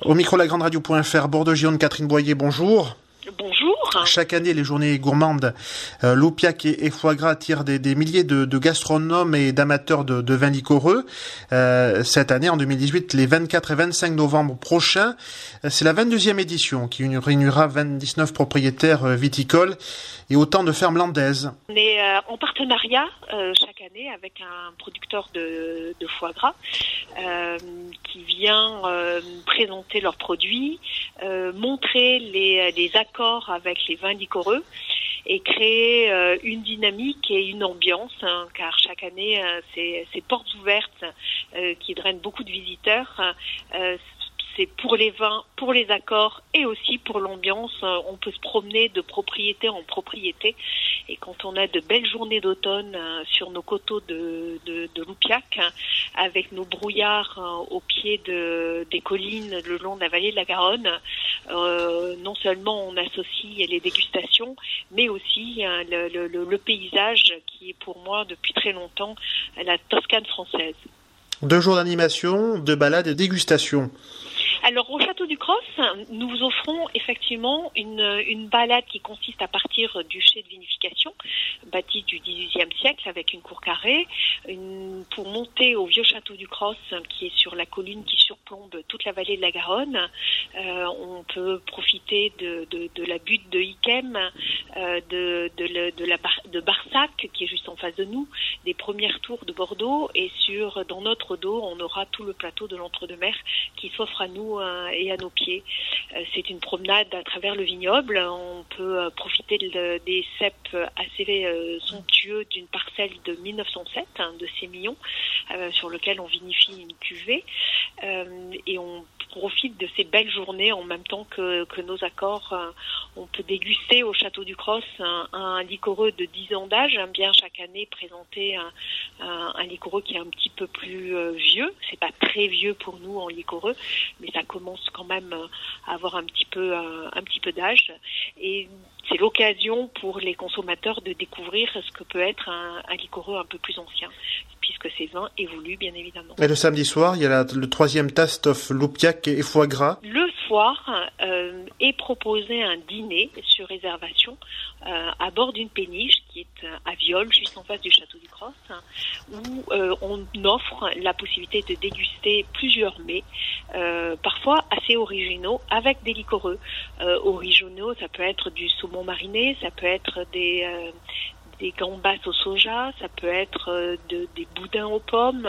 Au micro lagrandradio.fr, Bordeaux-Gironde, Catherine Boyer, bonjour. Bonjour. Chaque année, les journées gourmandes Loupiac et foie gras attirent des milliers de gastronomes et d'amateurs de vins liquoreux. Cette année, en 2018, les 24 et 25 novembre prochains, c'est la 22e édition qui réunira 29 propriétaires viticoles et autant de fermes landaises. On est en partenariat chaque année avec un producteur de foie gras qui vient présenter leurs produits, montrer les accords avec les vins liquoreux et créer une dynamique et une ambiance, car chaque année, ces portes ouvertes qui drainent beaucoup de visiteurs, c'est pour les vins, pour les accords et aussi pour l'ambiance. On peut se promener de propriété en propriété. Et quand on a de belles journées d'automne sur nos coteaux de Loupiac, avec nos brouillards au pied des collines le long de la vallée de la Garonne, non seulement on associe les dégustations, mais aussi le paysage qui est pour moi depuis très longtemps la Toscane française. 2 jours d'animation, de balades et dégustation. Alors au Château du Cros, nous vous offrons effectivement une balade qui consiste à partir du chai de vinification, bâti du XVIIIe siècle avec une cour carrée, pour monter au vieux Château du Cros qui est sur la colline qui surplombe toute la vallée de la Garonne. On peut profiter de la butte de Yquem, de Barsac qui est juste en face de nous, des premières tours de Bordeaux, et dans notre dos on aura tout le plateau de l'Entre-deux-Mers qui s'offre à nous et à nos pieds. C'est une promenade à travers le vignoble. On peut profiter des cèpes assez somptueux d'une parcelle de 1907, de Sémillon, sur lequel on vinifie une cuvée. Et on profite de ces belles journées en même temps que nos accords. On peut déguster au Château du Cros un liquoreux de 10 ans d'âge, bien chaque année présenter un liquoreux qui est un petit peu plus vieux. C'est pas très vieux pour nous en liquoreux, mais ça commence quand même à avoir un petit peu d'âge. Et c'est l'occasion pour les consommateurs de découvrir ce que peut être un liquoreux un peu plus ancien, puisque ces vins évoluent bien évidemment. Et le samedi soir, il y a le 3e Taste of Loupiac et foie gras. Le soir est proposé un dîner sur réservation à bord d'une péniche qui est à Viol, juste en face du Château du Cros, où on offre la possibilité de déguster plusieurs mets, parfois assez originaux, avec des liquoreux. Originaux, ça peut être du saumon mariné, ça peut être des gambas au soja, ça peut être des boudins aux pommes,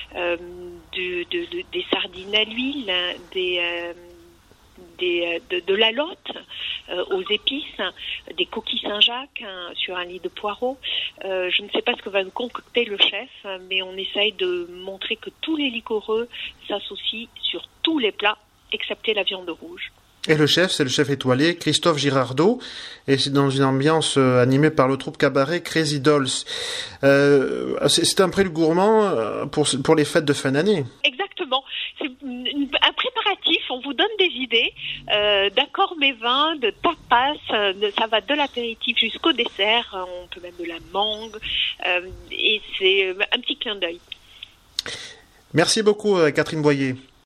des sardines à l'huile, de la lotte aux épices, des coquilles Saint-Jacques sur un lit de poireaux. Je ne sais pas ce que va nous concocter le chef, mais on essaye de montrer que tous les liquoreux s'associent sur tous les plats, excepté la viande rouge. Et le chef, c'est le chef étoilé, Christophe Girardot, et c'est dans une ambiance animée par le troupe cabaret Crazy Dolls. C'est un prélude gourmand pour les fêtes de fin d'année. Exactement. C'est un préparatif, on vous donne des idées d'accords mets vins, de tapas, ça va de l'apéritif jusqu'au dessert, on peut même de la mangue, et c'est un petit clin d'œil. Merci beaucoup Catherine Boyer.